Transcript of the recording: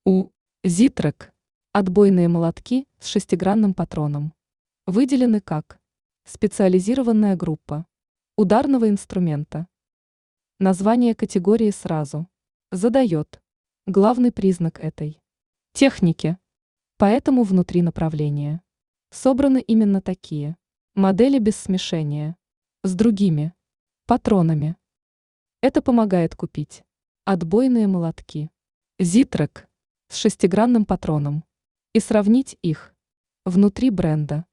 У. Зитрек. Отбойные молотки с шестигранным патроном. Выделены как специализированная группа ударного инструмента. Название категории сразу задает главный признак этой техники. Поэтому внутри направления собраны именно такие модели без смешения с другими патронами. Это помогает купить отбойные молотки Зитрек с шестигранным патроном и сравнить их внутри бренда.